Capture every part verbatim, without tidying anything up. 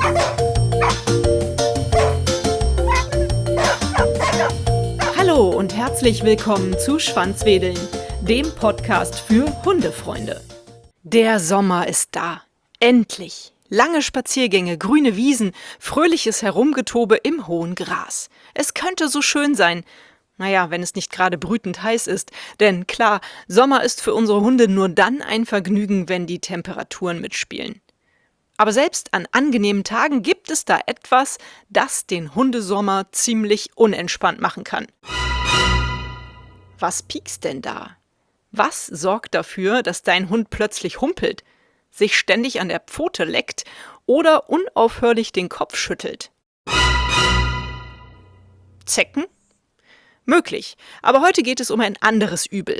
Hallo und herzlich willkommen zu Schwanzwedeln, dem Podcast für Hundefreunde. Der Sommer ist da. Endlich. Lange Spaziergänge, grüne Wiesen, fröhliches Herumgetobe im hohen Gras. Es könnte so schön sein. Naja, wenn es nicht gerade brütend heiß ist. Denn klar, Sommer ist für unsere Hunde nur dann ein Vergnügen, wenn die Temperaturen mitspielen. Aber selbst an angenehmen Tagen gibt es da etwas, das den Hundesommer ziemlich unentspannt machen kann. Was piekst denn da? Was sorgt dafür, dass dein Hund plötzlich humpelt, sich ständig an der Pfote leckt oder unaufhörlich den Kopf schüttelt? Zecken? Möglich, aber heute geht es um ein anderes Übel.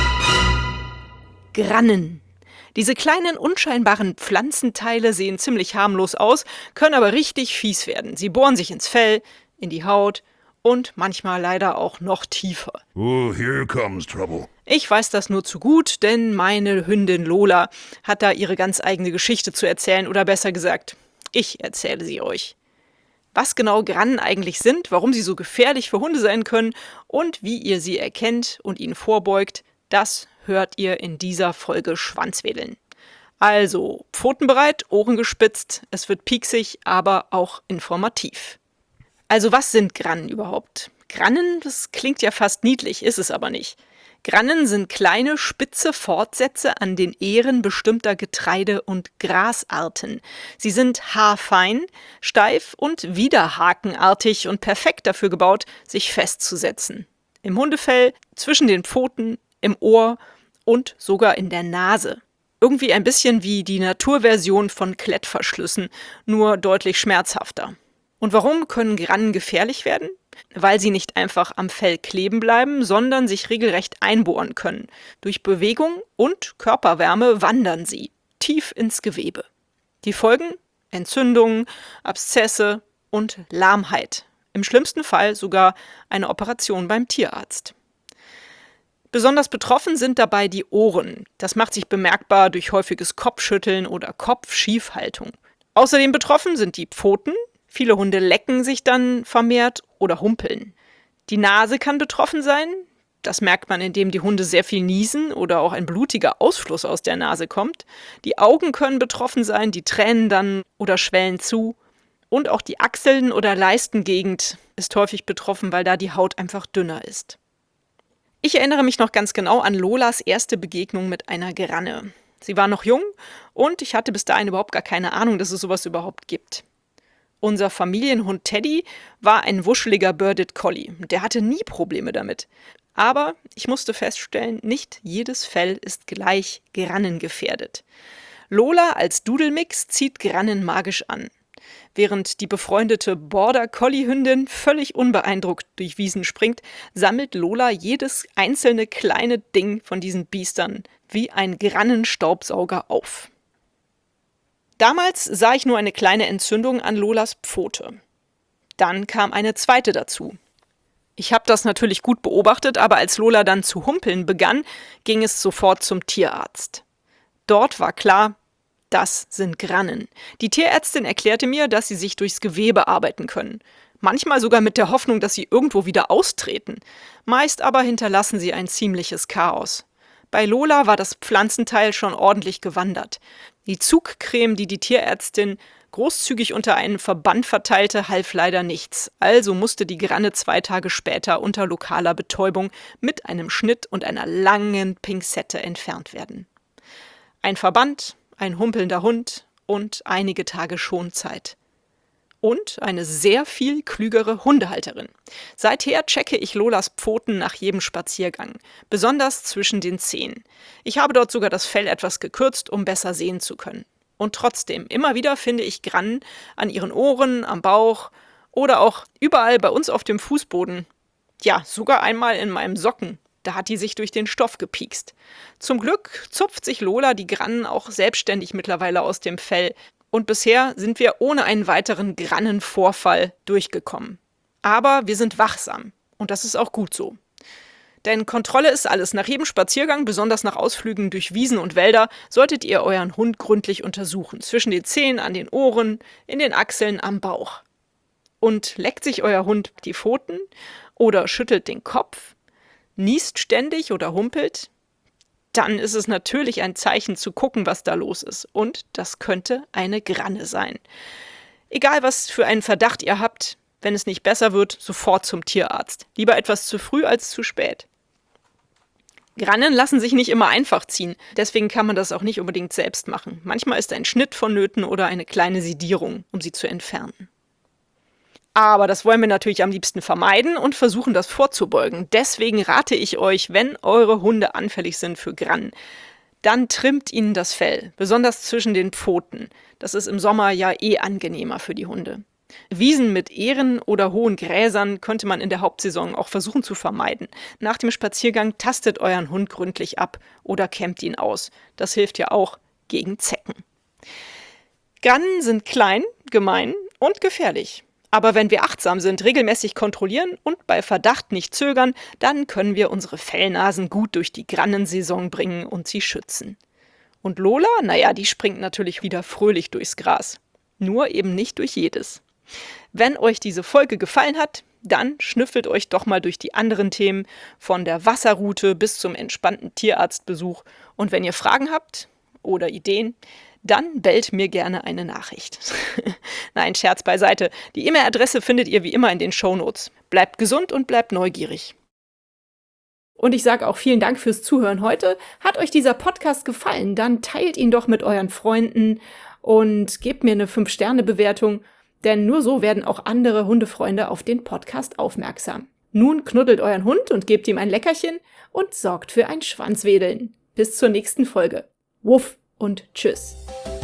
Grannen. Diese kleinen, unscheinbaren Pflanzenteile sehen ziemlich harmlos aus, können aber richtig fies werden. Sie bohren sich ins Fell, in die Haut und manchmal leider auch noch tiefer. Oh, here comes trouble. Ich weiß das nur zu gut, denn meine Hündin Lola hat da ihre ganz eigene Geschichte zu erzählen, oder besser gesagt, ich erzähle sie euch. Was genau Grannen eigentlich sind, warum sie so gefährlich für Hunde sein können und wie ihr sie erkennt und ihnen vorbeugt, das hört ihr in dieser Folge Schwanzwedeln. Also, Pfoten bereit, Ohren gespitzt, es wird pieksig, aber auch informativ. Also was sind Grannen überhaupt? Grannen, das klingt ja fast niedlich, ist es aber nicht. Grannen sind kleine, spitze Fortsätze an den Ähren bestimmter Getreide- und Grasarten. Sie sind haarfein, steif und widerhakenartig und perfekt dafür gebaut, sich festzusetzen. Im Hundefell, zwischen den Pfoten, im Ohr und sogar in der Nase. Irgendwie ein bisschen wie die Naturversion von Klettverschlüssen, nur deutlich schmerzhafter. Und warum können Grannen gefährlich werden? Weil sie nicht einfach am Fell kleben bleiben, sondern sich regelrecht einbohren können. Durch Bewegung und Körperwärme wandern sie tief ins Gewebe. Die Folgen? Entzündungen, Abszesse und Lahmheit. Im schlimmsten Fall sogar eine Operation beim Tierarzt. Besonders betroffen sind dabei die Ohren. Das macht sich bemerkbar durch häufiges Kopfschütteln oder Kopfschiefhaltung. Außerdem betroffen sind die Pfoten. Viele Hunde lecken sich dann vermehrt oder humpeln. Die Nase kann betroffen sein. Das merkt man, indem die Hunde sehr viel niesen oder auch ein blutiger Ausfluss aus der Nase kommt. Die Augen können betroffen sein, die tränen dann oder schwellen zu. Und auch die Achseln- oder Leistengegend ist häufig betroffen, weil da die Haut einfach dünner ist. Ich erinnere mich noch ganz genau an Lolas erste Begegnung mit einer Granne. Sie war noch jung und ich hatte bis dahin überhaupt gar keine Ahnung, dass es sowas überhaupt gibt. Unser Familienhund Teddy war ein wuscheliger Border Collie. Der hatte nie Probleme damit. Aber ich musste feststellen, nicht jedes Fell ist gleich grannengefährdet. Lola als Doodle-Mix zieht Grannen magisch an. Während die befreundete Border-Collie-Hündin völlig unbeeindruckt durch Wiesen springt, sammelt Lola jedes einzelne kleine Ding von diesen Biestern wie ein Grannenstaubsauger auf. Damals sah ich nur eine kleine Entzündung an Lolas Pfote. Dann kam eine zweite dazu. Ich habe das natürlich gut beobachtet, aber als Lola dann zu humpeln begann, ging es sofort zum Tierarzt. Dort war klar, das sind Grannen. Die Tierärztin erklärte mir, dass sie sich durchs Gewebe arbeiten können. Manchmal sogar mit der Hoffnung, dass sie irgendwo wieder austreten. Meist aber hinterlassen sie ein ziemliches Chaos. Bei Lola war das Pflanzenteil schon ordentlich gewandert. Die Zugcreme, die die Tierärztin großzügig unter einen Verband verteilte, half leider nichts. Also musste die Granne zwei Tage später unter lokaler Betäubung mit einem Schnitt und einer langen Pinzette entfernt werden. Ein Verband, ein humpelnder Hund und einige Tage Schonzeit. Und eine sehr viel klügere Hundehalterin. Seither checke ich Lolas Pfoten nach jedem Spaziergang, besonders zwischen den Zehen. Ich habe dort sogar das Fell etwas gekürzt, um besser sehen zu können. Und trotzdem, immer wieder finde ich Grannen an ihren Ohren, am Bauch oder auch überall bei uns auf dem Fußboden. Ja, sogar einmal in meinem Socken. Da hat die sich durch den Stoff gepiekst. Zum Glück zupft sich Lola die Grannen auch selbstständig mittlerweile aus dem Fell. Und bisher sind wir ohne einen weiteren Grannenvorfall durchgekommen. Aber wir sind wachsam. Und das ist auch gut so. Denn Kontrolle ist alles. Nach jedem Spaziergang, besonders nach Ausflügen durch Wiesen und Wälder, solltet ihr euren Hund gründlich untersuchen. Zwischen den Zähnen, an den Ohren, in den Achseln, am Bauch. Und leckt sich euer Hund die Pfoten oder schüttelt den Kopf, niest ständig oder humpelt, dann ist es natürlich ein Zeichen zu gucken, was da los ist. Und das könnte eine Granne sein. Egal, was für einen Verdacht ihr habt, wenn es nicht besser wird, sofort zum Tierarzt. Lieber etwas zu früh als zu spät. Grannen lassen sich nicht immer einfach ziehen, deswegen kann man das auch nicht unbedingt selbst machen. Manchmal ist ein Schnitt vonnöten oder eine kleine Sedierung, um sie zu entfernen. Aber das wollen wir natürlich am liebsten vermeiden und versuchen, das vorzubeugen. Deswegen rate ich euch, wenn eure Hunde anfällig sind für Grannen, dann trimmt ihnen das Fell, besonders zwischen den Pfoten. Das ist im Sommer ja eh angenehmer für die Hunde. Wiesen mit Ähren oder hohen Gräsern könnte man in der Hauptsaison auch versuchen zu vermeiden. Nach dem Spaziergang tastet euren Hund gründlich ab oder kämmt ihn aus. Das hilft ja auch gegen Zecken. Grannen sind klein, gemein und gefährlich. Aber wenn wir achtsam sind, regelmäßig kontrollieren und bei Verdacht nicht zögern, dann können wir unsere Fellnasen gut durch die Grannensaison bringen und sie schützen. Und Lola, naja, die springt natürlich wieder fröhlich durchs Gras. Nur eben nicht durch jedes. Wenn euch diese Folge gefallen hat, dann schnüffelt euch doch mal durch die anderen Themen, von der Wasserroute bis zum entspannten Tierarztbesuch. Und wenn ihr Fragen habt oder Ideen, dann bellt mir gerne eine Nachricht. Nein, Scherz beiseite. Die E-Mail-Adresse findet ihr wie immer in den Shownotes. Bleibt gesund und bleibt neugierig. Und ich sage auch vielen Dank fürs Zuhören heute. Hat euch dieser Podcast gefallen, dann teilt ihn doch mit euren Freunden und gebt mir eine fünf Sterne Bewertung, denn nur so werden auch andere Hundefreunde auf den Podcast aufmerksam. Nun knuddelt euren Hund und gebt ihm ein Leckerchen und sorgt für ein Schwanzwedeln. Bis zur nächsten Folge. Wuff und tschüss.